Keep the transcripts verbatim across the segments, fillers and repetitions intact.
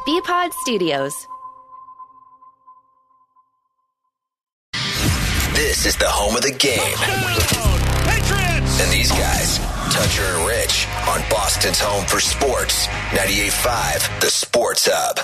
B-Pod Studios. This is the home of the game. Patriots! And these guys, Toucher and Rich, on Boston's home for sports. ninety-eight point five, The Sports Hub.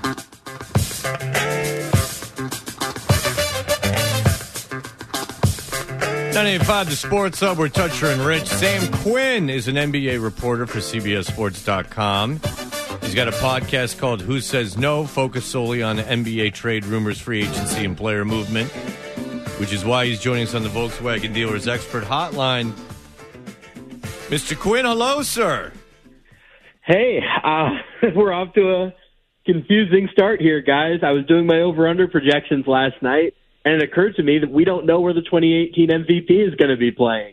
ninety-eight point five, The Sports Hub. We're Toucher and Rich. Sam Quinn is an N B A reporter for C B S Sports dot com. He's got a podcast called Who Says No, focused solely on N B A trade rumors, free agency, and player movement, which is why he's joining us on the Volkswagen Dealers Expert Hotline. Mister Quinn, hello, sir. Hey, uh, we're off to a confusing start here, guys. I was doing my over-under projections last night, and it occurred to me that we don't know where the twenty eighteen M V P is going to be playing.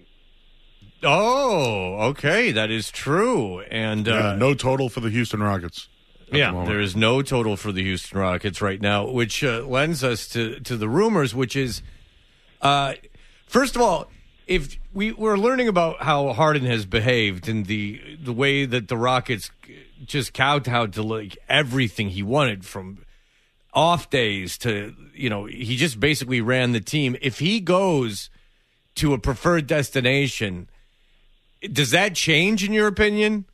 Oh, okay, that is true. And uh, yeah, no total for the Houston Rockets. Yeah, the there is no total for the Houston Rockets right now, which uh, lends us to, to the rumors, which is, uh, first of all, if we, we're learning about how Harden has behaved and the the way that the Rockets just kowtowed to like everything he wanted, from off days to, you know, he just basically ran the team. If he goes to a preferred destination, does that change in your opinion?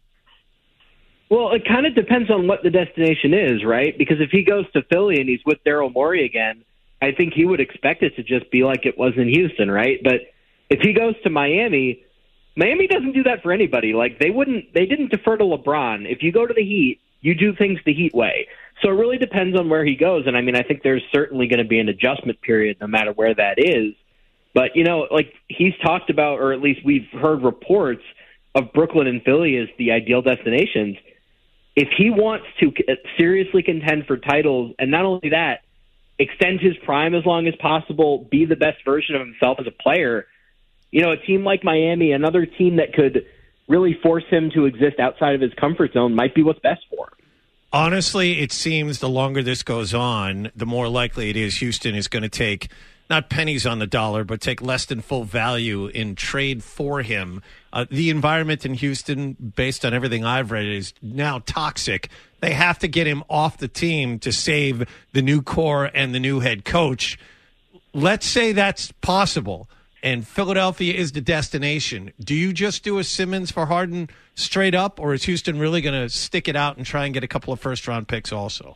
Well, it kind of depends on what the destination is, right? Because if he goes to Philly and he's with Daryl Morey again, I think he would expect it to just be like it was in Houston, right? But if he goes to Miami, Miami doesn't do that for anybody. Like they wouldn't, they didn't defer to LeBron. If you go to the Heat, you do things the Heat way. So it really depends on where he goes. And I mean, I think there's certainly going to be an adjustment period no matter where that is. But, you know, like he's talked about, or at least we've heard reports of Brooklyn and Philly as the ideal destinations. If he wants to seriously contend for titles, and not only that, extend his prime as long as possible, be the best version of himself as a player, you know, a team like Miami, another team that could really force him to exist outside of his comfort zone, might be what's best for him. Honestly, it seems the longer this goes on, the more likely it is Houston is going to take not pennies on the dollar, but take less than full value in trade for him. Uh, the environment in Houston, based on everything I've read, is now toxic. They have to get him off the team to save the new core and the new head coach. Let's say that's possible, and Philadelphia is the destination. Do you just do a Simmons for Harden straight up, or is Houston really going to stick it out and try and get a couple of first-round picks also?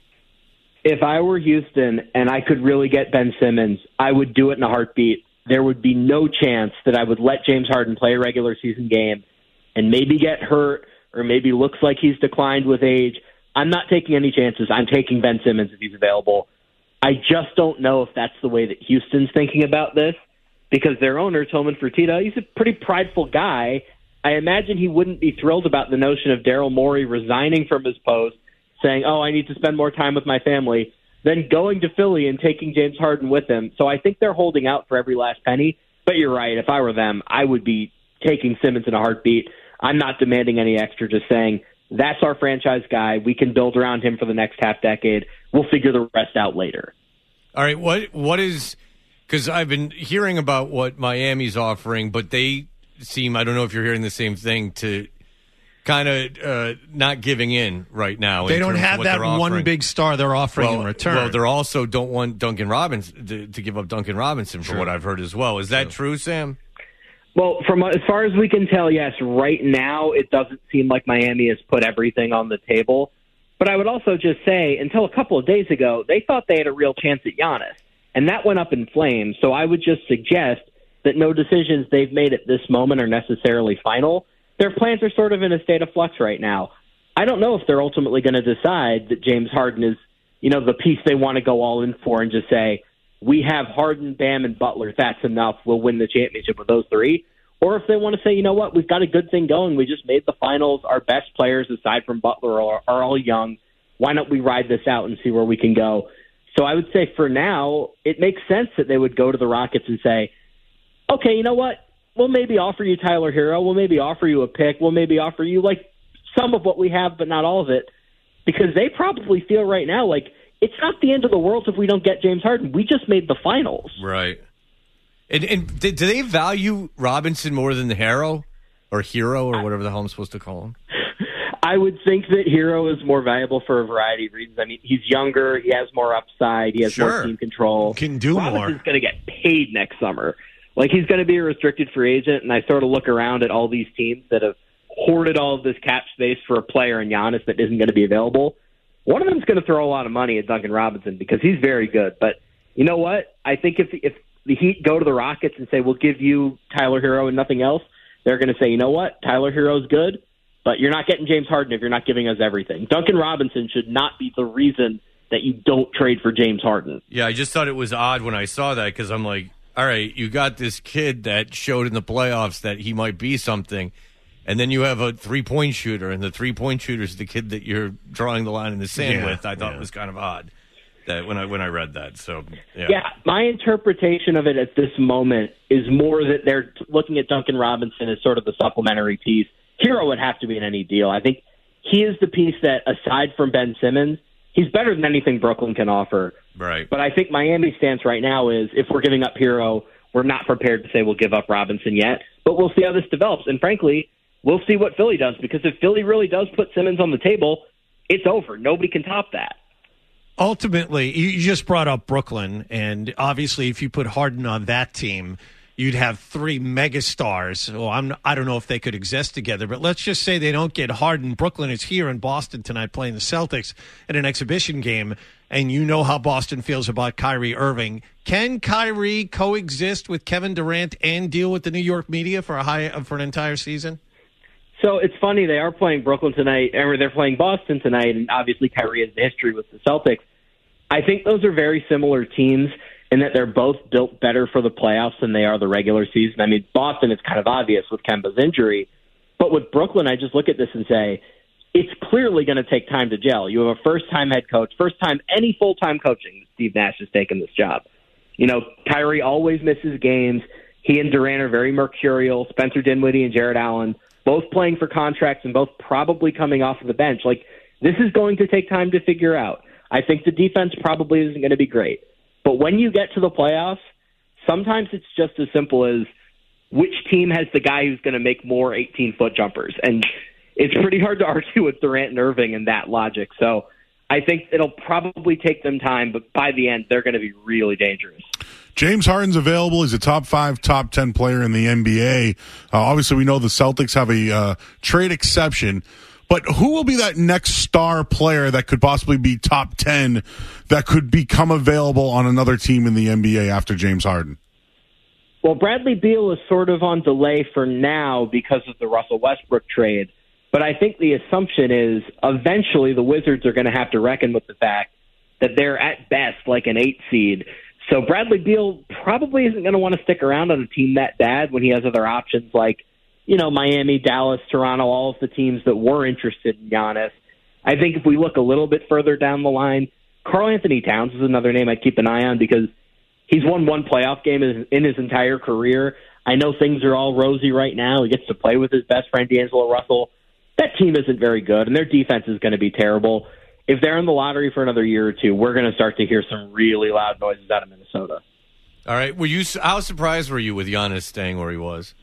If I were Houston and I could really get Ben Simmons, I would do it in a heartbeat. There would be no chance that I would let James Harden play a regular season game and maybe get hurt or maybe looks like he's declined with age. I'm not taking any chances. I'm taking Ben Simmons if he's available. I just don't know if that's the way that Houston's thinking about this, because their owner, Tillman Fertitta, he's a pretty prideful guy. I imagine he wouldn't be thrilled about the notion of Daryl Morey resigning from his post, saying, oh, I need to spend more time with my family, then going to Philly and taking James Harden with him. So I think they're holding out for every last penny. But you're right. If I were them, I would be taking Simmons in a heartbeat. I'm not demanding any extra, just saying, that's our franchise guy. We can build around him for the next half decade. We'll figure the rest out later. All right. What What is – because I've been hearing about what Miami's offering, but they seem – I don't know if you're hearing the same thing – to – kind of uh, not giving in right now. They don't have that one big star they're offering well, in return. Well, they're also don't want Duncan Robinson to, to give up Duncan Robinson, from True. what I've heard as well. Is that True. true, Sam? Well, from as far as we can tell, yes. Right now, it doesn't seem like Miami has put everything on the table. But I would also just say, until a couple of days ago, they thought they had a real chance at Giannis, and that went up in flames. So I would just suggest that no decisions they've made at this moment are necessarily final. Their plans are sort of in a state of flux right now. I don't know if they're ultimately going to decide that James Harden is, you know, the piece they want to go all in for and just say, we have Harden, Bam, and Butler. That's enough. We'll win the championship with those three. Or if they want to say, you know what, we've got a good thing going. We just made the finals. Our best players, aside from Butler, are, are all young. Why don't we ride this out and see where we can go? So I would say for now, it makes sense that they would go to the Rockets and say, okay, you know what? We'll maybe offer you Tyler Hero. We'll maybe offer you a pick. We'll maybe offer you like some of what we have, but not all of it, because they probably feel right now like it's not the end of the world if we don't get James Harden. We just made the finals. Right. And, and do they value Robinson more than the Hero or Hero or whatever the hell I'm supposed to call him? I would think that Hero is more valuable for a variety of reasons. I mean, he's younger, he has more upside, he has Sure. more team control. Can do Robinson's more. He's going to get paid next summer. Like, he's going to be a restricted free agent, and I sort of look around at all these teams that have hoarded all of this cap space for a player in Giannis that isn't going to be available. One of them's going to throw a lot of money at Duncan Robinson because he's very good. But you know what? I think if if the Heat go to the Rockets and say, we'll give you Tyler Hero and nothing else, they're going to say, you know what? Tyler Hero's good, but you're not getting James Harden if you're not giving us everything. Duncan Robinson should not be the reason that you don't trade for James Harden. Yeah, I just thought it was odd when I saw that because I'm like, all right, you got this kid that showed in the playoffs that he might be something, and then you have a three-point shooter, and the three-point shooter is the kid that you're drawing the line in the sand Yeah, with. I thought yeah. it was kind of odd that when I when I read that. So yeah. Yeah, my interpretation of it at this moment is more that they're looking at Duncan Robinson as sort of the supplementary piece. Hero would have to be in any deal. I think he is the piece that, aside from Ben Simmons, he's better than anything Brooklyn can offer. Right. But I think Miami's stance right now is if we're giving up Hero, we're not prepared to say we'll give up Robinson yet. But we'll see how this develops. And frankly, we'll see what Philly does, because if Philly really does put Simmons on the table, it's over. Nobody can top that. Ultimately, you just brought up Brooklyn, and obviously if you put Harden on that team, you'd have three megastars. Well, I'm, I don't know if they could exist together, but let's just say they don't get Harden. Brooklyn is here in Boston tonight playing the Celtics in an exhibition game, and you know how Boston feels about Kyrie Irving. Can Kyrie coexist with Kevin Durant and deal with the New York media for a high for an entire season? So it's funny, they are playing Brooklyn tonight, or they're playing Boston tonight, and obviously Kyrie has the history with the Celtics. I think those are very similar teams in that they're both built better for the playoffs than they are the regular season. I mean, Boston is kind of obvious with Kemba's injury, but with Brooklyn, I just look at this and say, it's clearly going to take time to gel. You have a first-time head coach, first time any full-time coaching, Steve Nash has taken this job. You know, Kyrie always misses games. He and Durant are very mercurial. Spencer Dinwiddie and Jared Allen, both playing for contracts and both probably coming off of the bench. Like, this is going to take time to figure out. I think the defense probably isn't going to be great. But when you get to the playoffs, sometimes it's just as simple as which team has the guy who's going to make more eighteen-foot jumpers. And it's pretty hard to argue with Durant and Irving in that logic. So I think it'll probably take them time, but by the end, they're going to be really dangerous. James Harden's available. He's a top five, top ten player in the N B A. Uh, obviously, we know the Celtics have a uh, trade exception. But who will be that next star player that could possibly be top ten that could become available on another team in the N B A after James Harden? Well, Bradley Beal is sort of on delay for now because of the Russell Westbrook trade. But I think the assumption is eventually the Wizards are going to have to reckon with the fact that they're at best like an eight seed. So Bradley Beal probably isn't going to want to stick around on a team that bad when he has other options like, you know, Miami, Dallas, Toronto, all of the teams that were interested in Giannis. I think if we look a little bit further down the line, Karl Anthony Towns is another name I'd keep an eye on because he's won one playoff game in his entire career. I know things are all rosy right now. He gets to play with his best friend, D'Angelo Russell. That team isn't very good, and their defense is going to be terrible. If they're in the lottery for another year or two, we're going to start to hear some really loud noises out of Minnesota. All right. Were you? How surprised were you with Giannis staying where he was?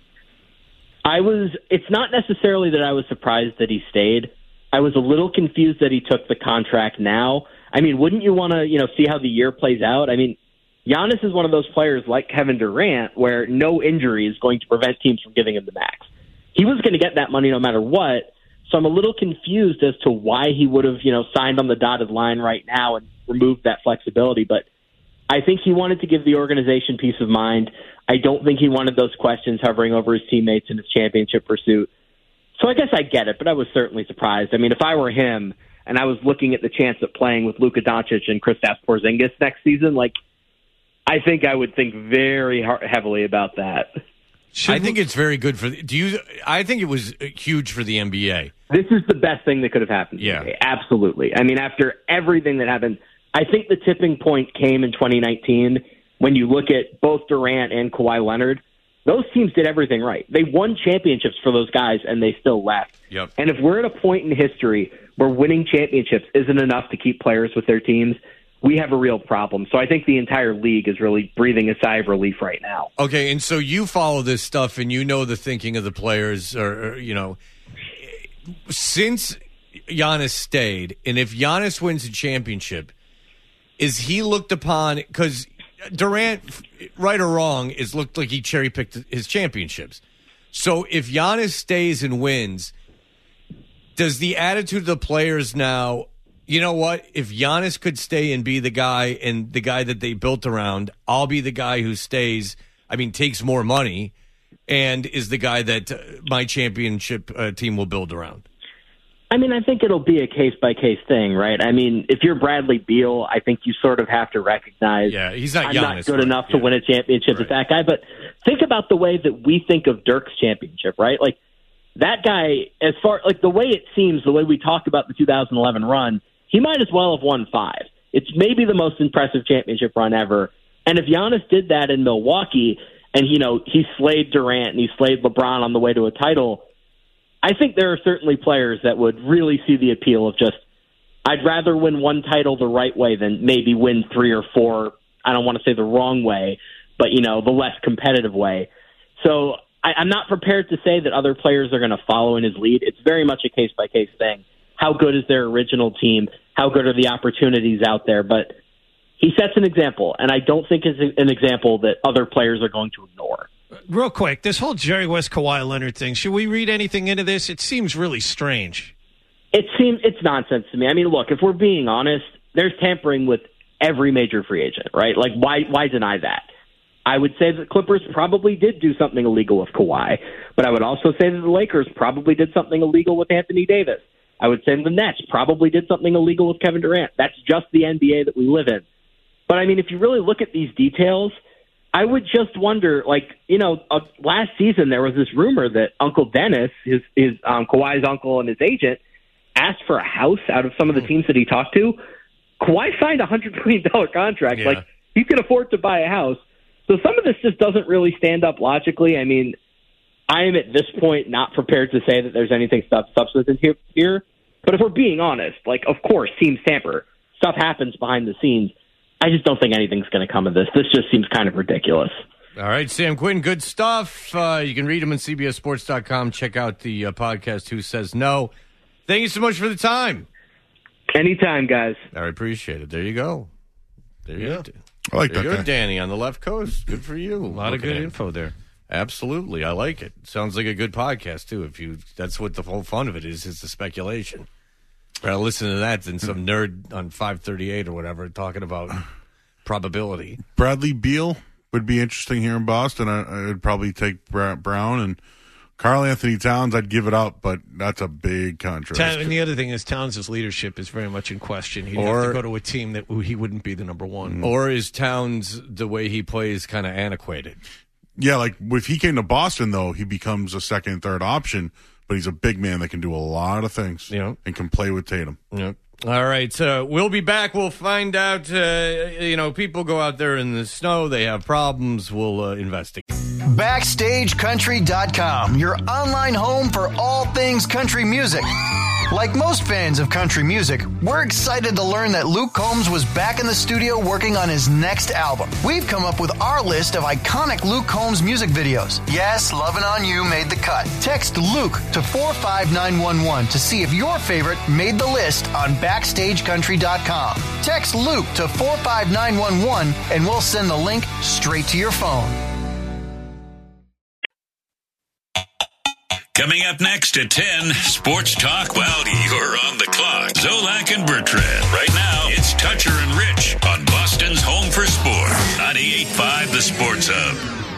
I was. It's not necessarily that I was surprised that he stayed. I was a little confused that he took the contract now. I mean, wouldn't you want to, you know, see how the year plays out? I mean, Giannis is one of those players like Kevin Durant where no injury is going to prevent teams from giving him the max. He was going to get that money no matter what. So I'm a little confused as to why he would have, you know, signed on the dotted line right now and removed that flexibility. But I think he wanted to give the organization peace of mind. I don't think he wanted those questions hovering over his teammates in his championship pursuit. So I guess I get it, but I was certainly surprised. I mean, if I were him and I was looking at the chance of playing with Luka Doncic and Kristaps Porzingis next season, like, I think I would think very heavily about that. I think it's very good for. Do you? I think it was huge for the N B A. This is the best thing that could have happened. Yeah, today. Absolutely. I mean, after everything that happened, I think the tipping point came in twenty nineteen when you look at both Durant and Kawhi Leonard. Those teams did everything right. They won championships for those guys, and they still left. Yep. And if we're at a point in history where winning championships isn't enough to keep players with their teams, we have a real problem. So I think the entire league is really breathing a sigh of relief right now. Okay, and so you follow this stuff and you know the thinking of the players, or, or you know, since Giannis stayed, and if Giannis wins a championship, is he looked upon, because Durant, right or wrong, is looked like he cherry-picked his championships. So if Giannis stays and wins, does the attitude of the players now, you know what, if Giannis could stay and be the guy and the guy that they built around, I'll be the guy who stays, I mean, takes more money, and is the guy that uh, my championship uh, team will build around? I mean, I think it'll be a case-by-case thing, right? I mean, if you're Bradley Beal, I think you sort of have to recognize yeah, he's not I'm Giannis, not good right? enough yeah. to win a championship right. as that guy. But think about the way that we think of Dirk's championship, right? Like, that guy, as far, like, the way it seems, the way we talked about the two thousand eleven run, he might as well have won five. It's maybe the most impressive championship run ever. And if Giannis did that in Milwaukee, and, you know, he slayed Durant and he slayed LeBron on the way to a title, I think there are certainly players that would really see the appeal of just, I'd rather win one title the right way than maybe win three or four, I don't want to say the wrong way, but, you know, the less competitive way. So I, I'm not prepared to say that other players are going to follow in his lead. It's very much a case-by-case thing. How good is their original team? How good are the opportunities out there? But he sets an example, and I don't think it's an example that other players are going to ignore. Real quick, this whole Jerry West, Kawhi Leonard thing, should we read anything into this? It seems really strange. It seems it's nonsense to me. I mean, look, if we're being honest, there's tampering with every major free agent, right? Like, why why deny that? I would say the Clippers probably did do something illegal with Kawhi, but I would also say that the Lakers probably did something illegal with Anthony Davis. I would say the Nets probably did something illegal with Kevin Durant. That's just the N B A that we live in. But, I mean, if you really look at these details, I would just wonder, like, you know, uh, last season there was this rumor that Uncle Dennis, his, his um, Kawhi's uncle and his agent, asked for a house out of some of the teams that he talked to. Kawhi signed a one hundred million dollars contract. Yeah. Like, he could afford to buy a house. So some of this just doesn't really stand up logically. I mean, I am at this point not prepared to say that there's anything sub- substantive here, here. But if we're being honest, like, of course, teams tamper. Stuff happens behind the scenes. I just don't think anything's going to come of this. This just seems kind of ridiculous. All right, Sam Quinn, good stuff. Uh, you can read him on C B S Sports dot com. Check out the uh, podcast, Who Says No. Thank you so much for the time. Anytime, guys. I appreciate it. There you go. There you Yeah. go. I like There that you go, guy. Danny, on the left coast. Good for you. A lot of good info there. Absolutely. I like it. Sounds like a good podcast, too. If you, that's what the whole fun of it is, is the speculation. Rather listen to that than some nerd on five thirty-eight or whatever talking about probability. Bradley Beal would be interesting here in Boston. I, I would probably take Bra- Brown and Karl Anthony Towns. I'd give it up, but that's a big contrast. Ta- and the other thing is Towns' leadership is very much in question. He'd Or- have to go to a team that he wouldn't be the number one. Or is Towns, the way he plays, kind of antiquated? Yeah, like if he came to Boston, though, he becomes a second and third option, but he's a big man that can do a lot of things Yeah. and can play with Tatum. Yep. All right, uh, we'll be back. We'll find out, uh, you know, people go out there in the snow. They have problems. We'll uh, investigate. Backstage Country dot com, your online home for all things country music. Like most fans of country music, we're excited to learn that Luke Combs was back in the studio working on his next album. We've come up with our list of iconic Luke Combs music videos. Yes, Lovin' On You made the cut. Text Luke to four five nine one one to see if your favorite made the list on Backstage Country dot com. Text Luke to four five nine one one and we'll send the link straight to your phone. Coming up next at ten, Sports Talk while you're on the clock. Zolak and Bertrand. Right now, it's Toucher and Rich on Boston's Home for Sport. ninety-eight point five The Sports Hub.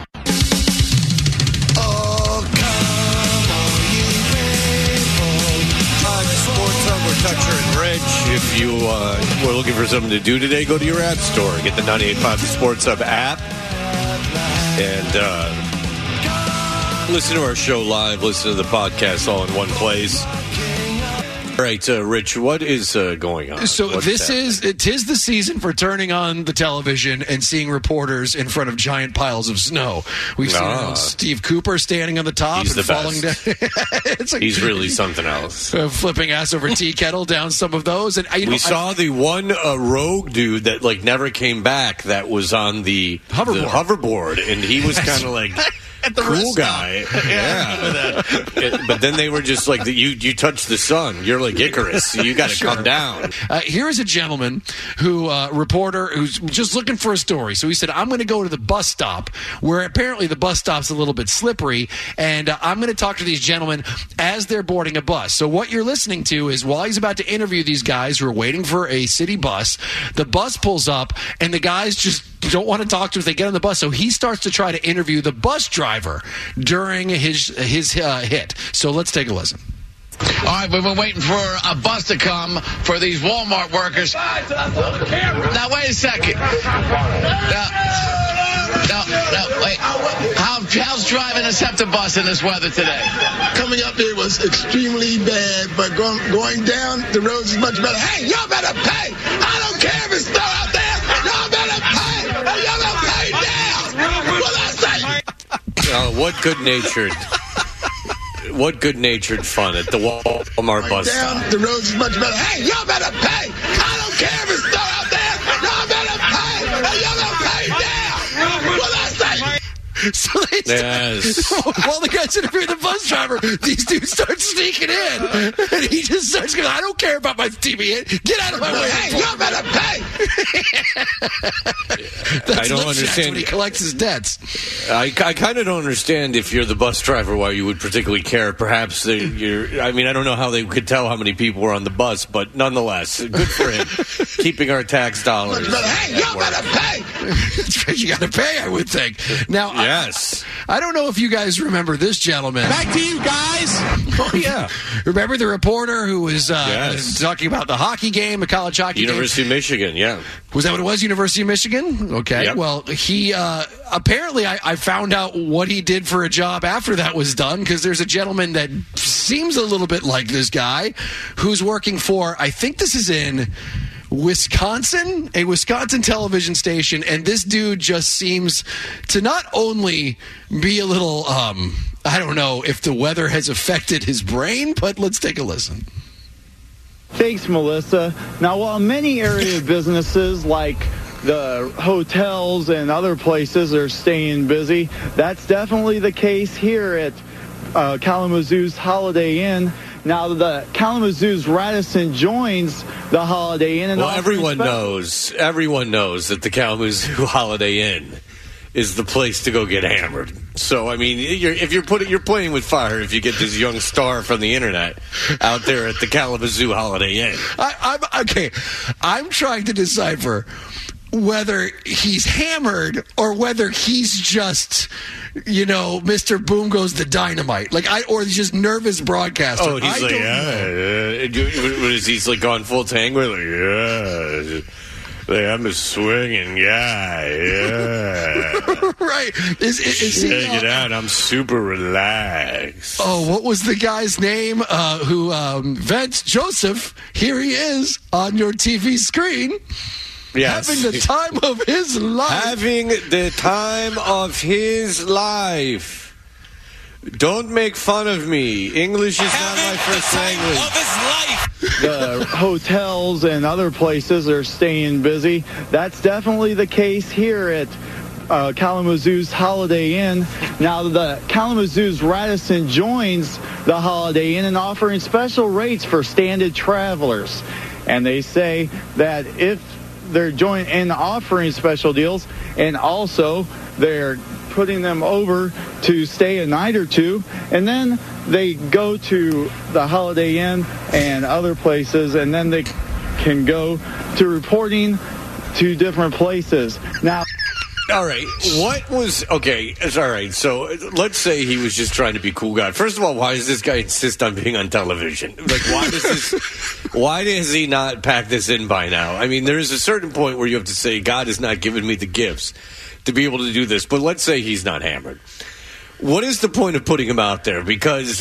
Oh, come on, you people. Sports Hub or Toucher and Rich. If you uh, were looking for something to do today, go to your app store. Get the ninety-eight point five The Sports Hub app. And uh, listen to our show live. Listen to the podcast all in one place. All right, uh, Rich, what is uh, going on? So What's this happening? is, it is the season for turning on the television and seeing reporters in front of giant piles of snow. We've seen Ah. Steve Cooper standing on the top He's and the falling best. down. It's like He's really something else. uh, flipping ass over tea kettle down some of those. And I, you know, We I- saw the one uh, rogue dude that like never came back that was on the Hoverboard. the hoverboard, and he was kind of like At the cool rest guy. Yeah. It- but then they were just like, you you touched the sun. You're like Icarus. So you got to Sure. come down. Uh, here is a gentleman who, uh, reporter, who's just looking for a story. So he said, I'm going to go to the bus stop, where apparently the bus stop's a little bit slippery, and uh, I'm going to talk to these gentlemen as they're boarding a bus. So what you're listening to is while he's about to interview these guys who are waiting for a city bus, the bus pulls up, and the guys just don't want to talk to him as they get on the bus. So he starts to try to interview the bus driver during his, his uh, hit. So let's take a listen. All right, we've been waiting for a bus to come for these Walmart workers. Now, wait a second. Now, no, no, wait. How, how's driving a SEPTA bus in this weather today? Coming up here was extremely bad, but going, going down the roads is much better. Hey, y'all better pay. I don't care if it's snow out there. Y'all better pay. Y'all better pay now. What I say? Uh, what good-natured... What good-natured fun at the Walmart bus Down stop. the roads is much better. Hey, y'all better pay. I don't care if it's snow out there. Y'all better pay. Y'all better pay now. What I say? So they Yes. while the guy's interviewing the bus driver, these dudes start sneaking in, and he just starts going, I don't care about my T V. Get out of my way. Hey, y'all better pay. That's I don't lip checks understand. when he collects his debts. I, I kind of don't understand if you're the bus driver why you would particularly care. Perhaps they, you're. I mean, I don't know how they could tell how many people were on the bus, but nonetheless, good for him keeping our tax dollars. Hey, at y'all work. better pay. That's right, you got to pay, I would think. Now, Yes. I, I don't know if you guys remember this gentleman. Back to you guys. Oh yeah. Remember the reporter who was uh, Yes. talking about the hockey game, the college hockey University of Michigan. Yeah. game? Was that what it was? University of Michigan? Okay. Yep. Well, he uh, apparently I, I found out what he did for a job after that was done, because there's a gentleman that seems a little bit like this guy who's working for, I think this is in Wisconsin, a Wisconsin television station, and this dude just seems to not only be a little, um, I don't know if the weather has affected his brain, but let's take a listen. Thanks, Melissa. Now, while many area businesses like the hotels and other places are staying busy, that's definitely the case here at uh, Kalamazoo's Holiday Inn. Now, the Kalamazoo's Radisson joins the Holiday Inn. And Well, offering everyone special- knows. Everyone knows that the Kalamazoo Holiday Inn is the place to go get hammered. So, I mean, you're, if you're putting, you're playing with fire if you get this young star from the internet out there at the Kalamazoo Holiday Inn. I, I'm okay. I'm trying to decipher whether he's hammered or whether he's just, you know, Mister Boom Goes the Dynamite, like I, or he's just nervous broadcaster. Oh, he's I like, don't yeah, know. yeah. What is he's like gone full tango? Like, yeah. Like, I'm a swinging guy, yeah. Right? Is, is, is he, Check it uh, out. I'm super relaxed. Oh, what was the guy's name? Uh, who um, Vince Joseph? Here he is on your T V screen. Yes. Having the time of his life. Having the time of his life. Don't make fun of me. English is not my first language. the hotels and other places are staying busy. That's definitely the case here at uh, Kalamazoo's Holiday Inn. Now, the Kalamazoo's Radisson joins the Holiday Inn and offering special rates for standard travelers. And they say that if they're joining and offering special deals, and also they're putting them over to stay a night or two, and then they go to the Holiday Inn and other places, and then they can go to reporting to different places. Now, all right, what was okay? It's all right. So let's say he was just trying to be a cool guy. First of all, why does this guy insist on being on television? Like, why does this? Why does he not pack this in by now? I mean, there is a certain point where you have to say, God has not given me the gifts to be able to do this. But let's say he's not hammered. What is the point of putting him out there? Because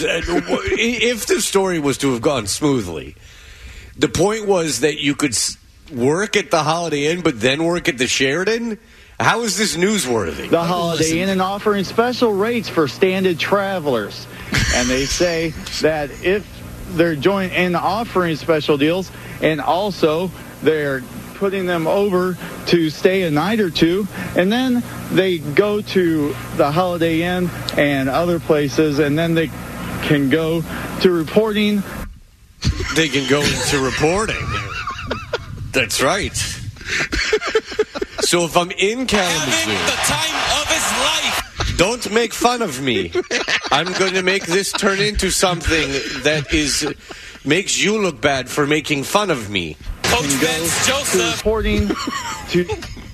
if the story was to have gone smoothly, the point was that you could work at the Holiday Inn, but then work at the Sheraton. How is this newsworthy? The Holiday Inn and offering special rates for standard travelers. And they say that if they're joining and offering special deals, and also they're putting them over to stay a night or two, and then they go to the Holiday Inn and other places, and then they can go to reporting. They can go into reporting. That's right. So if I'm in Kalamazoo, the time of his life. Don't make fun of me. I'm going to make this turn into something that is makes you look bad for making fun of me. Coach Vince Joseph. Reporting to.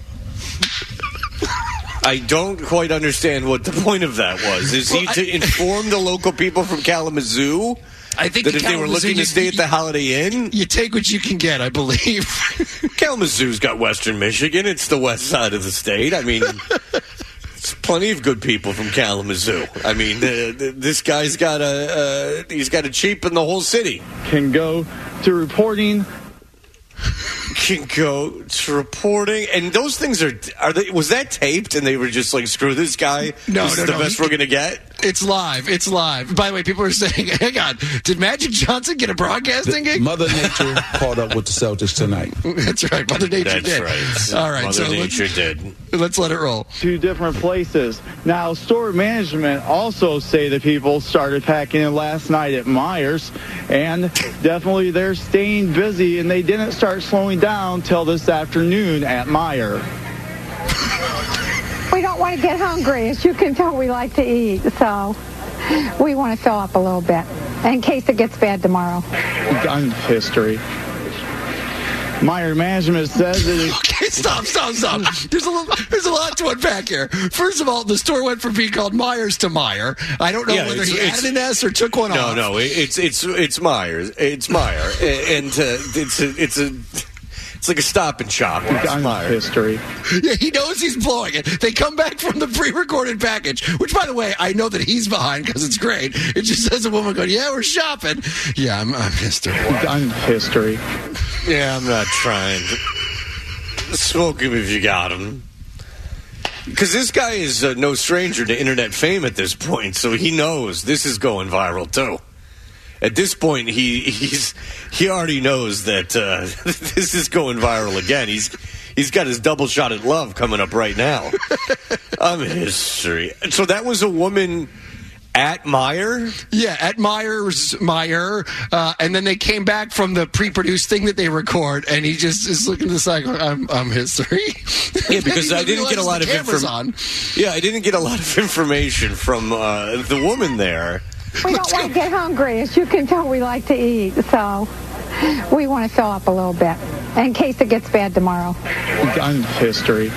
I don't quite understand what the point of that was. Is he Well, to I- inform the local people from Kalamazoo I think that in if they were Kalamazoo, looking to you- stay at the Holiday Inn? You take what you can get, I believe. Kalamazoo's got Western Michigan. It's the west side of the state. I mean, it's plenty of good people from Kalamazoo. I mean, uh, th- this guy's got a uh, he's got a cheap in the whole city. Can go to reporting. Can go to reporting, and those things are are they? Was that taped? And they were just like, screw this guy. No, this no, is the no. best He- we're gonna get. It's live. It's live. By the way, people are saying, hang on, did Magic Johnson get a broadcasting gig? Mother Nature caught up with the Celtics tonight. That's right. Mother Nature That's did. right. All right. Mother so Nature let's, did. let's let it roll. Two different places. Now, store management also say the people started packing in last night at Myers, and definitely they're staying busy, and they didn't start slowing down till this afternoon at Meijer. We don't want to get hungry. As you can tell, we like to eat, so we want to fill up a little bit in case it gets bad tomorrow. Gun history. Meijer management says it. Okay, stop, stop, stop. There's a little, there's a lot to unpack here. First of all, the store went from being called Myers to Meyer. I don't know Yeah, whether it's- he it's- added an S or took one No, off. no, it- it's it's it's Myers. It's Meyer, and uh, it's a it's a it's like a Stop and Shop. It's Gun Meyer. history. Yeah, he knows he's blowing it. They come back from the pre-recorded package, which, by the way, I know that he's behind because it's great. It just says a woman going, "Yeah, we're shopping." Yeah, I'm, I'm Mister Gun history. Yeah, I'm not trying. Smoke him if you got him. Because this guy is uh, no stranger to internet fame at this point, so he knows this is going viral too. At this point, he he's he already knows that uh, this is going viral again. He's he's got his double shot at love coming up right now. I'm history. So that was a woman at Meijer? Yeah, at Myers, Meyer, uh, and then they came back from the pre-produced thing that they record, and he just is looking to the side going, I'm, I'm history. Yeah, because I didn't get a lot of information. information. Yeah, I didn't get a lot of information from uh, the woman there. We don't want to get hungry. As you can tell, we like to eat, so we want to fill up a little bit in case it gets bad tomorrow. Gun history.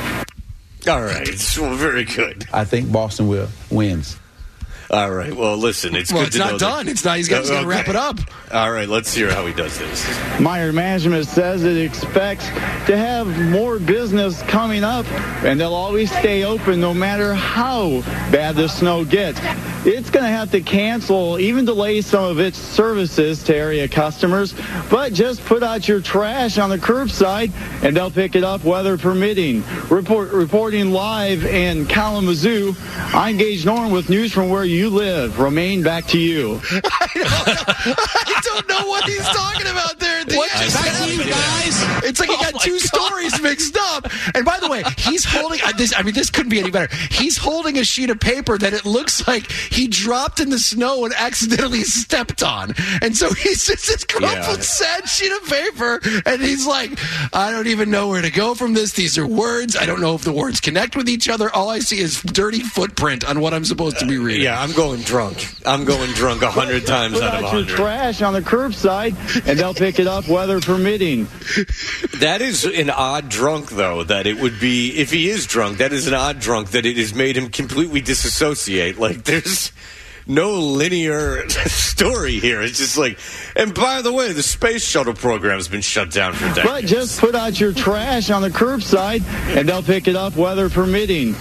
All right, well, very good. I think Boston will wins. All right. Well, listen, it's Well, good it's to not know done. That, It's not. He's got Okay. to wrap it up. All right. Let's hear how he does this. Meijer management says it expects to have more business coming up, and they'll always stay open no matter how bad the snow gets. It's going to have to cancel, even delay some of its services to area customers, but just put out your trash on the curbside, and they'll pick it up weather permitting. Report, reporting live in Kalamazoo, I'm Gage Norton with news from where you live. Romaine, back to you. I don't know, I don't know what he's talking about there at the What end. just happened, guys? It's like he Oh got my two God. stories mixed up. And by the way, he's holding uh, this. I mean, this couldn't be any better. He's holding a sheet of paper that it looks like he dropped in the snow and accidentally stepped on. And so he's just this crumpled, Yeah. sad sheet of paper, and he's like, I don't even know where to go from this. These are words. I don't know if the words connect with each other. All I see is dirty footprint on what I'm supposed to be reading. Yeah, I'm going drunk. I'm going drunk a hundred times Put out of a out your hundred. trash on the curbside, and they'll pick it up weather permitting. That is an odd drunk, though. That it would be if he is drunk. That is an odd drunk. That it has made him completely disassociate. Like there's no linear story here. It's just like, and by the way, the space shuttle program has been shut down for decades. But just put out your trash on the curbside, and they'll pick it up weather permitting.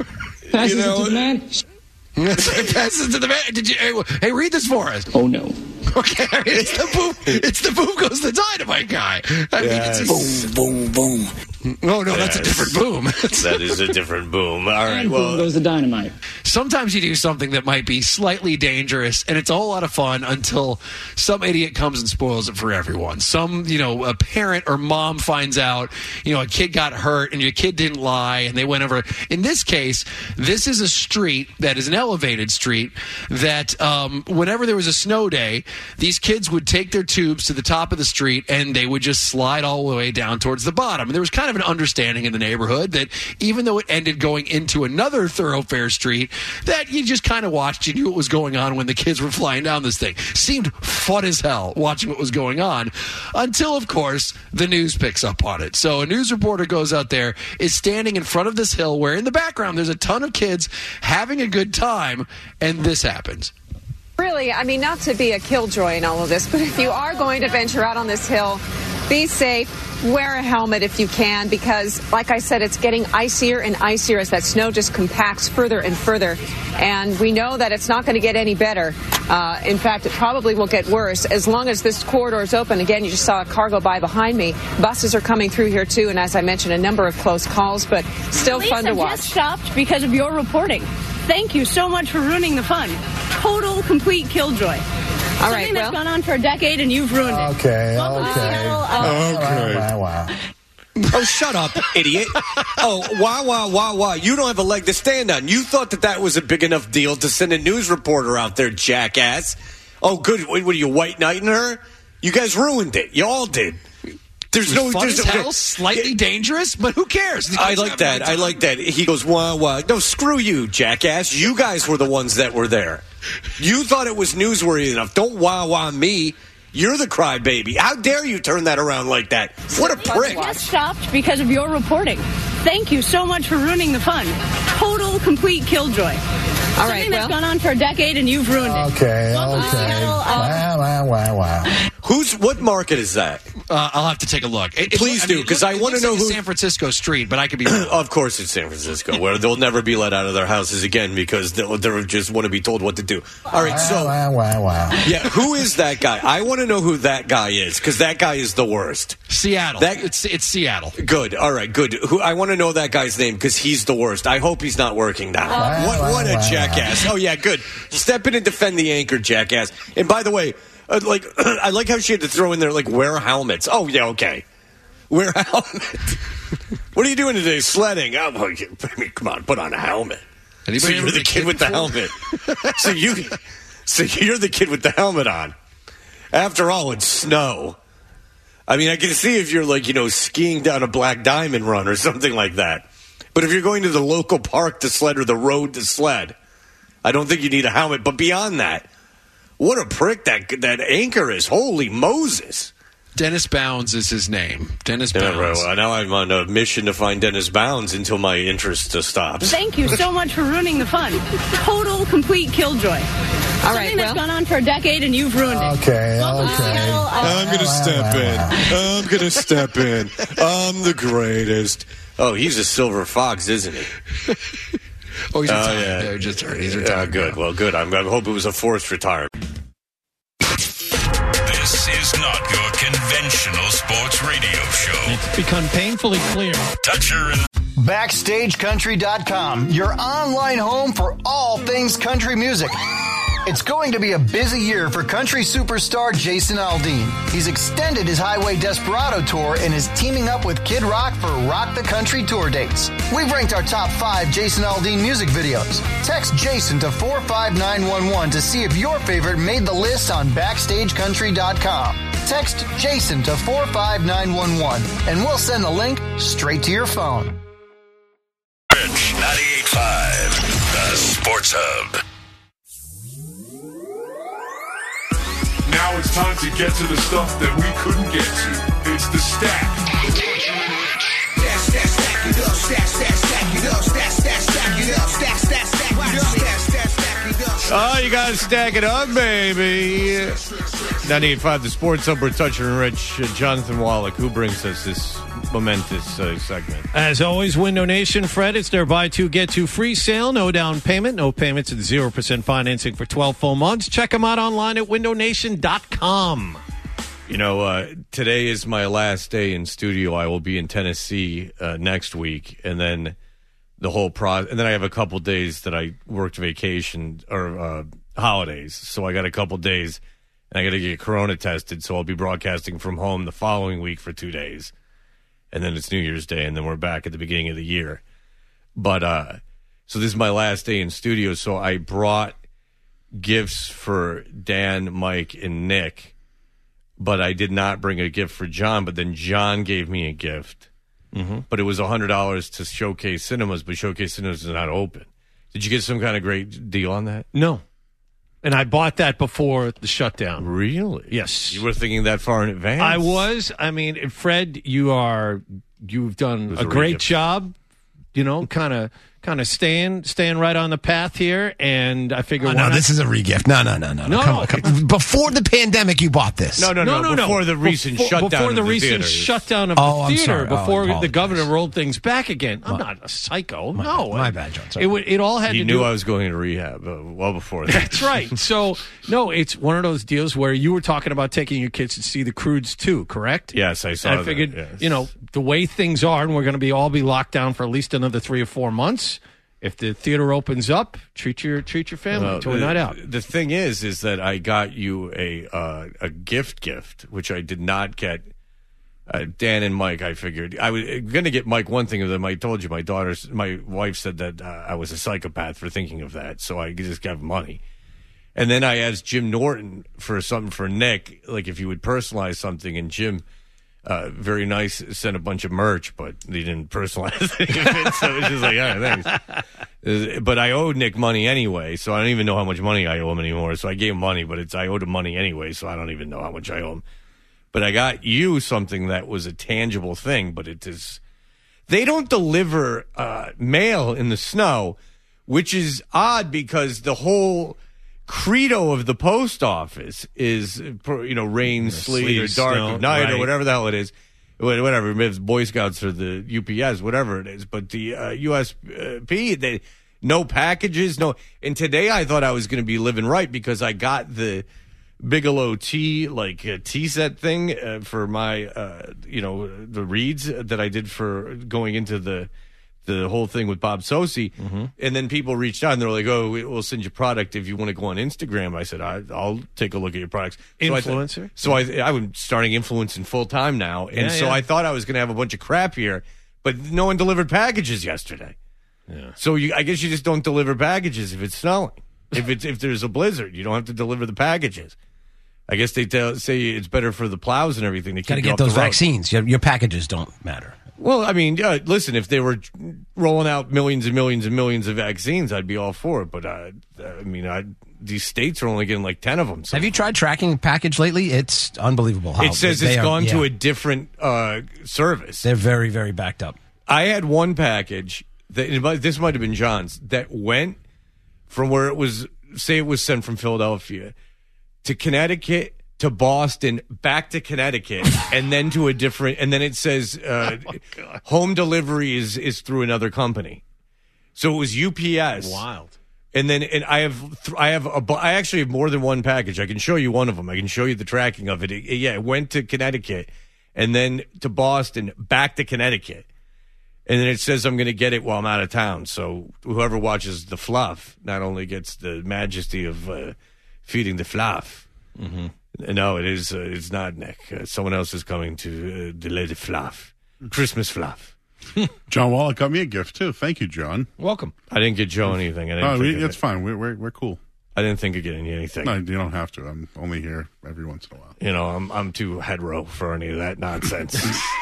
You know, Passes to the man. Did you? Hey, hey, read this for us. Oh no. Okay, it's the boom. It's the boom goes the dynamite guy. I mean, it's Yes. Boom, boom, boom. Oh, no, that's a different boom. That is a different boom. All right, And well, boom goes the dynamite. Sometimes you do something that might be slightly dangerous, and it's a whole lot of fun until some idiot comes and spoils it for everyone. Some, you know, a parent or mom finds out, you know, a kid got hurt, and your kid didn't lie, and they went over. In this case, this is a street that is an elevated street that um, whenever there was a snow day, these kids would take their tubes to the top of the street, and they would just slide all the way down towards the bottom. And there was kind of an understanding in the neighborhood that even though it ended going into another thoroughfare street, that you just kind of watched, you knew what was going on when the kids were flying down this thing. Seemed fun as hell watching what was going on until, of course, the news picks up on it. So a news reporter goes out there, is standing in front of this hill where in the background there's a ton of kids having a good time, and this happens. Really, I mean, not to be a killjoy in all of this, but if you are going to venture out on this hill, be safe. Wear a helmet if you can, because, like I said, it's getting icier and icier as that snow just compacts further and further. And we know that it's not going to get any better. Uh, in fact, it probably will get worse as long as this corridor is open. Again, you just saw a car go by behind me. Buses are coming through here, too. And as I mentioned, a number of close calls, but still Police fun to have watch. Just stopped because of your reporting. Thank you so much for ruining the fun. Total, complete killjoy. All Something right, that's well, gone on for a decade and you've ruined it. Okay, Welcome to okay. Seattle. Uh, Okay. Wow, wow. Oh, shut up, idiot. Oh, wah, wah, wah, wah. You don't have a leg to stand on. You thought that that was a big enough deal to send a news reporter out there, jackass. Oh, good. What, what are you, white knighting her? You guys ruined it. You all did. There's no... Fun there's as no, hell, slightly dangerous, but who cares? I like that. I like that. He goes, wah, wah. No, screw you, jackass. You guys were the ones that were there. You thought it was newsworthy enough. Don't wah, wah me. You're the crybaby. How dare you turn that around like that? What a prick. Just stopped because of your reporting. Thank you so much for ruining the fun. Total, complete killjoy. All right, Something that's well. gone on for a decade and you've ruined it. Okay, Welcome to okay. Seattle. Uh, Wow, wow, wow, wow. Who's what market is that? Uh, I'll have to take a look. It, it- Please I do, mean, it 'cause look- I it wanna looks know like a who- San Francisco street, but I could be wrong. Of course it's San Francisco, where they'll never be let out of their houses again because they'll, they'll just want to be told what to do. All right, so... Wow, wow, wow. Yeah, who is that guy? I want to know who that guy is, because that guy is the worst. Seattle. That- it's it's Seattle. Good. All right, good. Who I want to know that guy's name, because he's the worst. I hope he's not working now. Wow, what wow, what a wow, jackass. Oh, yeah, good. Step in and defend the anchor, jackass. And by the way, uh, like I like how she had to throw in there, like, wear helmets. Oh, yeah, okay. Wear a helmet. What are you doing today? Sledding. Oh, well, you- I mean, come on, put on a helmet. Anybody So ever you're the been a kid kid with the before? helmet. so you, so you're the kid with the helmet on. After all, it's snow. I mean, I can see if you're like, you know, skiing down a Black Diamond run or something like that. But if you're going to the local park to sled or the road to sled, I don't think you need a helmet. But beyond that, what a prick that that anchor is. Holy Moses. Dennis Bounds is his name. Dennis Yeah, Bounds. right. Well, now I'm on a mission to find Dennis Bounds until my interest stops. Thank you so much for ruining the fun. Total, complete killjoy. All Something right, that's well. gone on for a decade and you've ruined it. Okay, Welcome to okay. Seattle. Uh, I'm going to step in. I'm going to step in. I'm the greatest. Oh, he's a silver fox, isn't he? Oh, he's Oh, retired. yeah. Yeah, he just retired. He's Yeah, retired. good. Well, good. I'm, I hope it was a forced retirement. This is not your conventional sports radio show. It's become painfully clear. Toucher and Backstage Country dot com, your online home for all things country music. It's going to be a busy year for country superstar Jason Aldean. He's extended his Highway Desperado tour and is teaming up with Kid Rock for Rock the Country tour dates. We've ranked our top five Jason Aldean music videos. Text Jason to four five nine one one to see if your favorite made the list on Backstage Country dot com. Text Jason to four five nine one one and we'll send the link straight to your phone. Rich ninety-eight point five, the Sports Hub. Now it's time to get to the stuff that we couldn't get to. It's the stack. Oh, you got to stack it up, baby. ninety-eight point five, the Sports Hub, we're Toucher and Rich. Uh, Jonathan Wallach, who brings us this momentous uh, segment? As always, Window Nation, Fred, it's their buy two, get two free sale. No down payment, no payments, and zero percent financing for twelve full months. Check them out online at window nation dot com. You know, uh, today is my last day in studio. I will be in Tennessee uh, next week, and then the whole pro. And then I have a couple days that I worked vacation or uh, holidays, so I got a couple days, and I got to get corona tested. So I'll be broadcasting from home the following week for two days, and then it's New Year's Day, and then we're back at the beginning of the year. But uh, so this is my last day in studio. So I brought gifts for Dan, Mike, and Nick. But I did not bring a gift for John, but then John gave me a gift. Mm-hmm. But it was one hundred dollars to Showcase Cinemas, but Showcase Cinemas is not open. Did you get some kind of great deal on that? No. And I bought that before the shutdown. Really? Yes. You were thinking that far in advance? I was. I mean, Fred, you are, you've done a, a great job, you know, kind of kind of staying staying right on the path here, and I figure oh, no, this is a regift. No, no, no, no, no. No, come on, come on. Before the pandemic, you bought this. No, no, no, no, no. Before no. the recent before, shutdown before the, of the recent theaters. shutdown of oh, the I'm theater, sorry. before oh, the governor rolled things back again. I'm my, not a psycho. My no, bad, my bad, John. Sorry. It would- it all had He to knew do. I was going to rehab uh, well before that. That's right. So no, it's one of those deals where you were talking about taking your kids to see the Croods too, correct? Yes, I saw And I that, figured, yes. you know, the way things are, and we're going to be all be locked down for at least another three or four months. If the theater opens up, treat your treat your family Well, to a the, night out. The thing is, is that I got you a uh, a gift gift, which I did not get. Uh, Dan and Mike, I figured I was going to get Mike one thing of them. I told you, my daughter's, my wife said that uh, I was a psychopath for thinking of that, so I just got money. And then I asked Jim Norton for something for Nick, like if you would personalize something, and Jim. Uh, very nice, sent a bunch of merch, but they didn't personalize any of it, so it's just like, all right, thanks. But I owed Nick money anyway, so I don't even know how much money I owe him anymore. So I gave him money, but it's I owed him money anyway, so I don't even know how much I owe him. But I got you something that was a tangible thing, but it is. They don't deliver uh, mail in the snow, which is odd because the whole credo of the post office is, you know, rain, sleet, sleet, or dark snow, of night, right. or whatever the hell it is. Whatever, maybe it's Boy Scouts or the U P S, whatever it is. But the uh, U S P, they, no packages, no. And today I thought I was going to be living right because I got the Bigelow tea, like a tea set thing uh, for my, uh, you know, the reads that I did for going into the the whole thing with Bob Sosi. Mm-hmm. And then people reached out and they're like, oh, we'll send you product if you want to go on Instagram. I said, I, I'll take a look at your products. Influencer? So I, th- so I, I'm starting influencing full time now. And Yeah, so yeah. I thought I was going to have a bunch of crap here, but no one delivered packages yesterday. Yeah. So you, I guess you just don't deliver packages if it's snowing. if it's if there's a blizzard, you don't have to deliver the packages. I guess they tell, say it's better for the plows and everything. They Got to keep you get off those the road. vaccines. Your, your packages don't matter. Well, I mean, uh, listen, if they were rolling out millions and millions and millions of vaccines, I'd be all for it. But, uh, I mean, I, these states are only getting like ten of them. So. Have you tried tracking a package lately? It's unbelievable how It says they it's are- gone yeah. to a different uh, service. They're very, very backed up. I had one package, that it might- this might have been John's, that went from where it was, say it was sent from Philadelphia to Connecticut, to Boston, back to Connecticut, and then to a different, and then it says uh, Oh, home delivery is, is through another company. So it was U P S. Wild. And then, and I have, th- I have, a, bu- I actually have more than one package. I can show you one of them. I can show you the tracking of it. It- it- yeah, it went to Connecticut, and then to Boston, back to Connecticut. And then it says I'm going to get it while I'm out of town. So whoever watches the fluff not only gets the majesty of uh, feeding the fluff. Mm-hmm. No, it is. Uh, it's not Nick. Uh, someone else is coming to uh, delay the fluff, Christmas fluff. John Wallach got me a gift too. Thank you, John. Welcome. I didn't get Joe anything. I didn't Oh, think we, of it's it. fine. We're, we're we're cool. I didn't think of getting you anything. No, you don't have to. I'm only here every once in a while. You know, I'm I'm too hetero for any of that nonsense.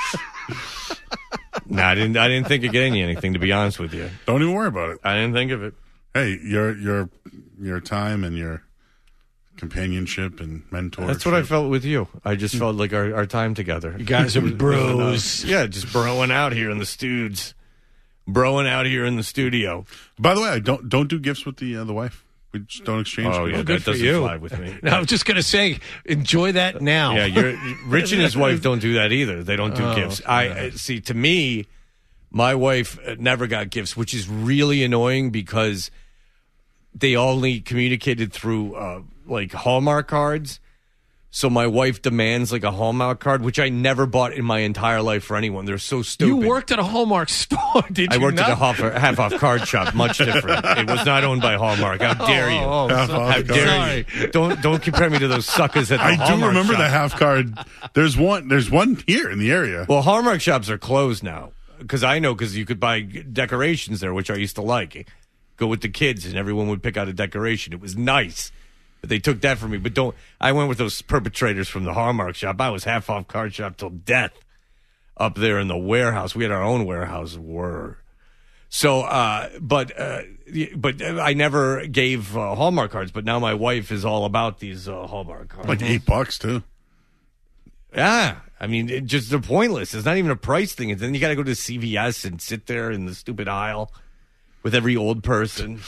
no, I didn't. I didn't think of getting you anything. To be honest with you, Don't even worry about it. I didn't think of it. Hey, your your your time and your companionship and mentorship. That's what I felt with you. I just felt like our, our time together. You guys are bros. Yeah, just broing out here in the studs, broing out here in the studio. By the way, I don't don't do gifts with the uh, the wife. We just don't exchange. Oh, gifts. yeah, good that for doesn't you. fly with me. No, I was just going to say, enjoy that now. Yeah, you're, Rich and his wife don't do that either. They don't do Oh, gifts. I I- see. To me, my wife uh, never got gifts, which is really annoying because they only communicated through uh, like Hallmark cards. So my wife demands like a Hallmark card, which I never bought in my entire life for anyone. They're so stupid. You worked at a Hallmark store, did you I worked not? at a half, half off card shop, much different. It was not owned by Hallmark. How dare you? Oh, oh, Half sorry. off How dare Sorry. you? Don't don't compare me to those suckers at the I Hallmark do remember shop. the half card. There's one. There's one here in the area. Well, Hallmark shops are closed now because I know because you could buy decorations there, which I used to like. Go with the kids, and everyone would pick out a decoration. It was nice. But they took that from me. But don't. I went with those perpetrators from the Hallmark shop. I was half off card shop till death up there in the warehouse. We had our own warehouse. Were so. Uh, but uh, but I never gave uh, Hallmark cards. But now my wife is all about these uh, Hallmark cards. Like eight bucks too. Yeah, I mean, it just they're pointless. It's not even a price thing. And then you got to go to C V S and sit there in the stupid aisle with every old person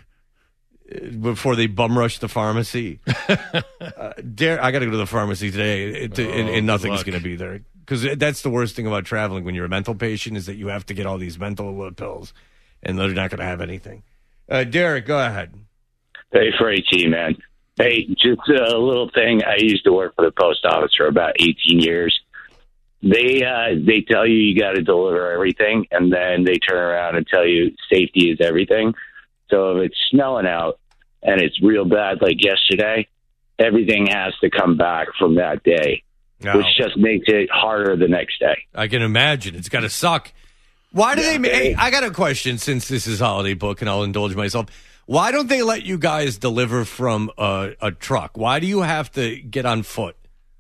before they bum rush the pharmacy. uh, dare I got to go to the pharmacy today, it, Oh, and, and nothing's luck. going to be there because that's the worst thing about traveling when you're a mental patient is that you have to get all these mental uh, pills, and they're not going to have anything. Uh, Derek, go ahead. Hey, Freddie T, man. Hey, just a little thing. I used to work for the post office for about eighteen years. They uh, they tell you you got to deliver everything, and then they turn around and tell you safety is everything. So if it's snowing out and it's real bad like yesterday, everything has to come back from that day, No. which just makes it harder the next day. I can imagine. It's got to suck. Why do Yeah, they? ma- they- Hey, I got a question since this is Holiday Book, and I'll indulge myself. Why don't they let you guys deliver from a, a truck? Why do you have to get on foot?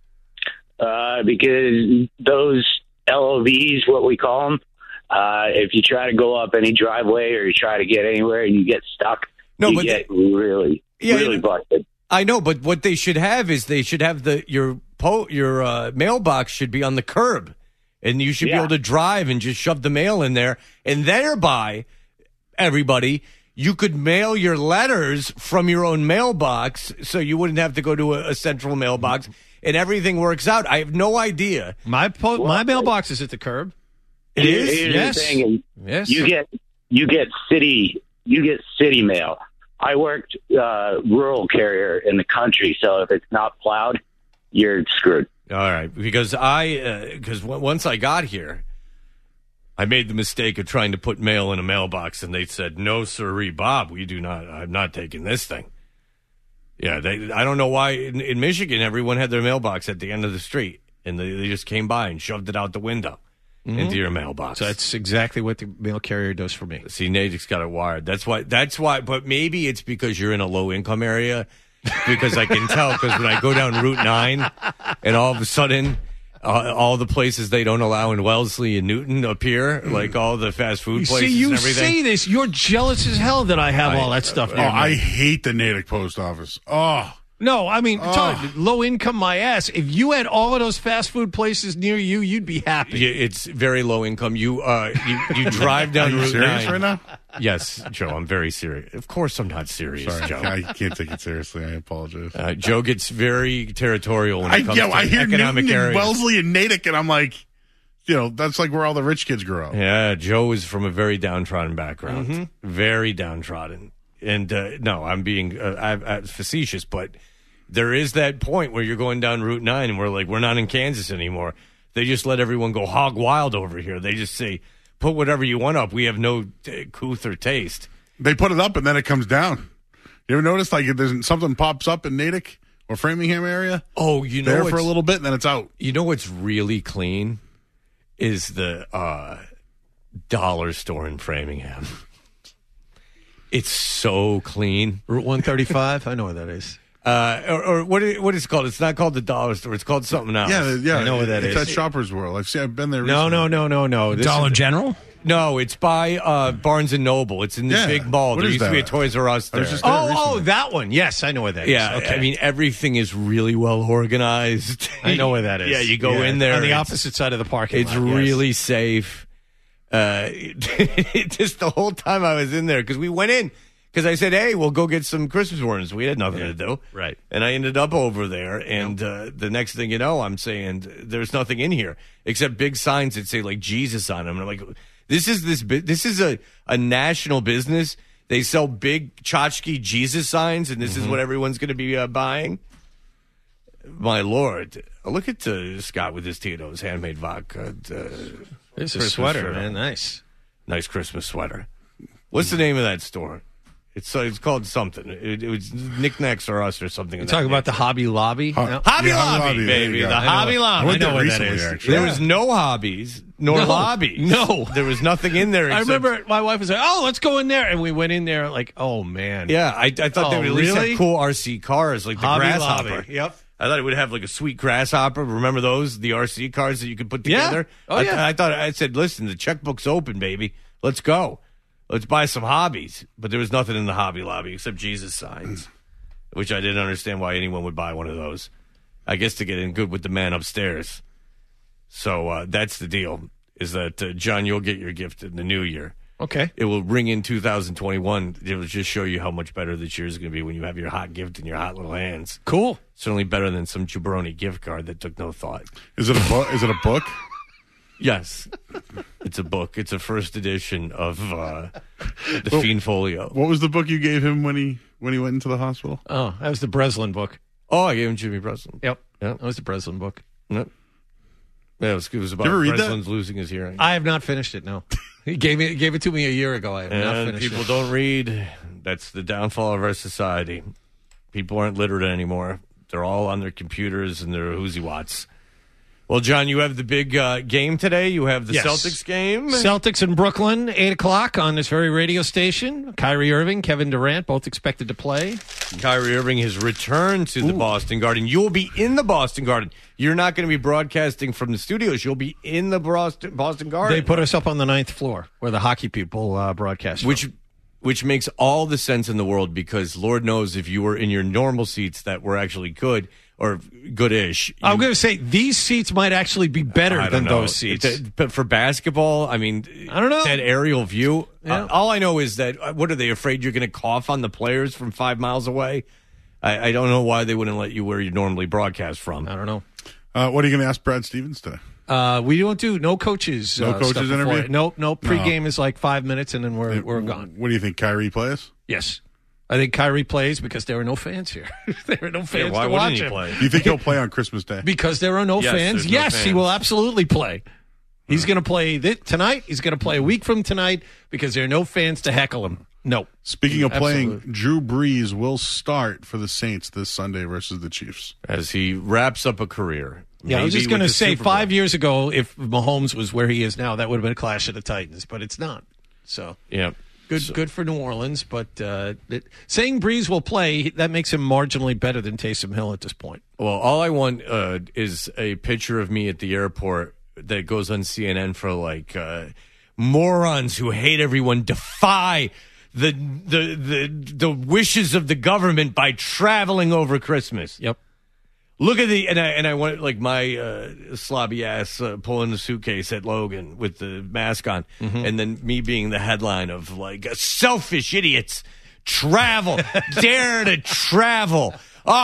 Uh, because those L O Vs, what we call them, uh, if you try to go up any driveway or you try to get anywhere and you get stuck, No, you but get really, Yeah, really yeah. busted. I know, but what they should have is they should have the your po- your uh, mailbox should be on the curb, and you should be Yeah. able to drive and just shove the mail in there, and thereby, everybody, you could mail your letters from your own mailbox, so you wouldn't have to go to a, a central mailbox, and everything works out. I have no idea. My po- my mailbox is at the curb. It Here- is? Here's Yes. the thing: Yes. you get you get city you get city mail. I worked uh, rural carrier in the country, so if it's not plowed, you're screwed. All right, because I because w- once I got here, I made the mistake of trying to put mail in a mailbox, and they said, "No, sirree, Bob, we do not. I'm not taking this thing." Yeah, they, I don't know why in, in Michigan everyone had their mailbox at the end of the street, and they, they just came by and shoved it out the window into your mailbox. So that's exactly what the mail carrier does for me. See, Natick's got it wired. That's why. That's why. But maybe it's because you're in a low income area. Because I can tell. Because when I go down Route Nine, and all of a sudden, uh, all the places they don't allow in Wellesley and Newton appear, like all the fast food You places see, you and everything. say this. You're jealous as hell that I have I- all that stuff. Oh, near me. I hate the Natick post office. Oh, No, I mean, Oh. Todd, low income, my ass. If you had all of those fast food places near you, you'd be happy. Yeah, it's very low income. You uh, you, you drive are down you Route serious nine. right now? Yes, Joe, I'm very serious. Of course, I'm not serious, Sorry, Joe. I can't take it seriously. I apologize. Uh, Joe gets very territorial when it I, comes yeah, to I hear economic Newton areas. and Wellesley and Natick, and I'm like, you know, that's like where all the rich kids grow up. Yeah, Joe is from a very downtrodden background, Mm-hmm. very downtrodden. And uh, no, I'm being uh, I, I, facetious, but there is that point where you're going down Route nine and we're like, we're not in Kansas anymore. They just let everyone go hog wild over here. They just say, put whatever you want up. We have no uh, couth or taste. They put it up and then it comes down. You ever notice like if there's something pops up in Natick or Framingham area? Oh, you know, there for a what's- little bit and then it's out. You know what's really clean is the uh, dollar store in Framingham. It's so clean. Route one thirty-five, I know where that is. Uh, or, or what? Is, what is it called? It's not called the dollar store. It's called something else. Yeah, yeah. I know what that it's is. at Shoppers World. I've seen. I've been there. No, recently. no, no, no, no. This Dollar is- General? No, it's by uh, Barnes and Noble. It's in this Yeah. big mall. What There is used to be a that? Toys R Us I there. was just there Oh, oh, recently. that one. Yes, I know where that is. Yeah, Okay. I mean everything is really well organized. I know where that is. Yeah, you go Yeah, in there on the it's- opposite side of the parking It's lot. yes. really safe. Uh, just the whole time I was in there because we went in because I said, "Hey, we'll go get some Christmas ornaments." We had nothing to do, right? And I ended up over there, and uh, the next thing you know, I'm saying there's nothing in here except big signs that say like Jesus on them. And I'm like, "This is this bu- this is a a national business. They sell big tchotchke Jesus signs, and this Mm-hmm. is what everyone's going to be uh, buying." my Lord. Look at uh, Scott with his Tito's handmade vodka. Uh, It's a Christmas sweater, shirt. man. Nice. Nice Christmas sweater. What's the name of that store? It's uh, it's called something. It, it was Knickknacks or Us or something. You of talking that about the Hobby Lobby? Ho- No. Hobby Yeah, Hobby Lobby, Lobby, there baby. you go. The I know Hobby it. Lobby. I went I know there what recently, that is. actually. There Yeah. was no hobbies nor No. lobbies. No. There was nothing in there. I except- remember my wife was like, "Oh, let's go in there," and we went in there like, "Oh man." Yeah, I, I thought they Oh, would at least really? have cool R C cars like the Hobby Grasshopper. Lobby. Yep. I thought it would have like a sweet Grasshopper. Remember those? The R C cars that you could put Yeah. together? Oh, I, yeah. I thought, I said, listen, the checkbook's open, baby. Let's go. Let's buy some hobbies. But there was nothing in the Hobby Lobby except Jesus signs, which I didn't understand why anyone would buy one of those. I guess to get in good with the man upstairs. So uh, that's the deal, is that, uh, John, you'll get your gift in the new year. Okay. It will ring in two thousand twenty-one. It will just show you how much better this year is going to be when you have your hot gift in your hot little hands. Cool. Certainly better than some jabroni gift card that took no thought. Is it a book? Is it a book? Yes. It's a book. It's a first edition of uh, the Well, Fiend Folio. What was the book you gave him when he when he went into the hospital? Oh, that was the Breslin book. Oh, I gave him Jimmy Breslin. Yep. Yep. That was the Breslin book. Yep. Yeah, it was, it was about Did you ever read that? Breslin's losing his hearing. I have not finished it. No, he gave me gave it to me a year ago. I have not And finished people it. don't read. That's the downfall of our society. People aren't literate anymore. They're all on their computers and their whoozy watts. Well, John, you have the big uh, game today. You have the Yes. Celtics game. Celtics in Brooklyn, eight o'clock on this very radio station. Kyrie Irving, Kevin Durant, both expected to play. Kyrie Irving has returned to the Boston Garden. You will be in the Boston Garden. You're not going to be broadcasting from the studios. You'll be in the Boston, Boston Garden. They put us up on the ninth floor where the hockey people uh, broadcast. Which from. which makes all the sense in the world, because Lord knows if you were in your normal seats that were actually good or good-ish. I'm you- going to say these seats might actually be better I than don't know. those seats. It- But for basketball, I mean, I don't know. that aerial view. Yeah. Uh, all I know is that, uh, what are they afraid you're going to cough on the players from five miles away? I, I don't know why they wouldn't let you where you normally broadcast from. I don't know. Uh, what are you going to ask Brad Stevens today? Uh, we don't do no coaches. No uh, coaches stuff before interview? it. Nope, nope. No. Pre-game is like five minutes, and then we're we're gone. What do you think? Kyrie plays? Yes, I think Kyrie plays because there are no fans here. there are no fans why to wouldn't watch he him. play? Do you think he'll play on Christmas Day? Because there are no Yes, fans. there's no Yes, he fans. will absolutely play. He's going to play th- tonight. He's going to play a week from tonight because there are no fans to heckle him. No. Speaking of playing, Absolutely. Drew Brees will start for the Saints this Sunday versus the Chiefs. As he wraps up a career. Yeah, I was Maybe just going to with the say Super Bowl. five years ago, if Mahomes was where he is now, that would have been a clash of the Titans, but it's not. So Yeah. good, So- good for New Orleans. But uh, it, saying Breeze will play, that makes him marginally better than Taysom Hill at this point. Well, all I want uh, is a picture of me at the airport that goes on C N N for like uh, morons who hate everyone defy the the the the wishes of the government by traveling over Christmas. Yep. Look at the and I and I want like my uh, slobby ass uh, pulling the suitcase at Logan with the mask on, Mm-hmm. and then me being the headline of like selfish idiots travel dare to travel.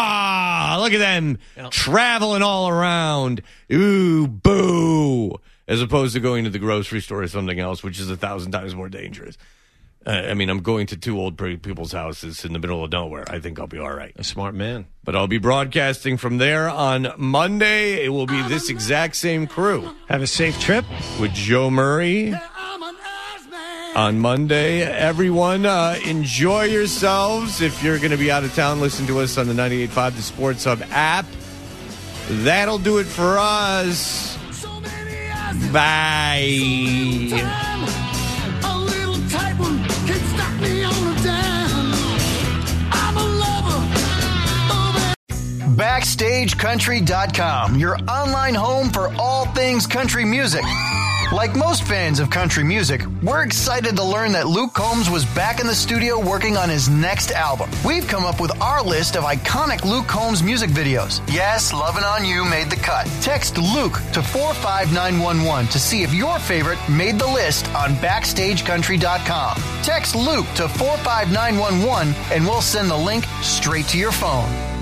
Ah, look at them traveling all around. Ooh, boo! As opposed to going to the grocery store or something else, which is a thousand times more dangerous. Uh, I mean, I'm going to two old people's houses in the middle of nowhere. I think I'll be all right. A smart man. But I'll be broadcasting from there on Monday. It will be this exact same crew. Have a safe trip. With Joe Murray on Monday. Everyone, uh, enjoy yourselves. If you're going to be out of town, listen to us on the ninety-eight point five The Sports Hub app. That'll do it for us. Bye. A little tight one can stop me on a dime. I'm a lover. Backstage Country dot com, your online home for all things country music. Like most fans of country music, we're excited to learn that Luke Combs was back in the studio working on his next album. We've come up with our list of iconic Luke Combs music videos. Yes, Lovin' On You made the cut. Text Luke to four five nine one one to see if your favorite made the list on Backstage Country dot com. Text Luke to four five nine one one and we'll send the link straight to your phone.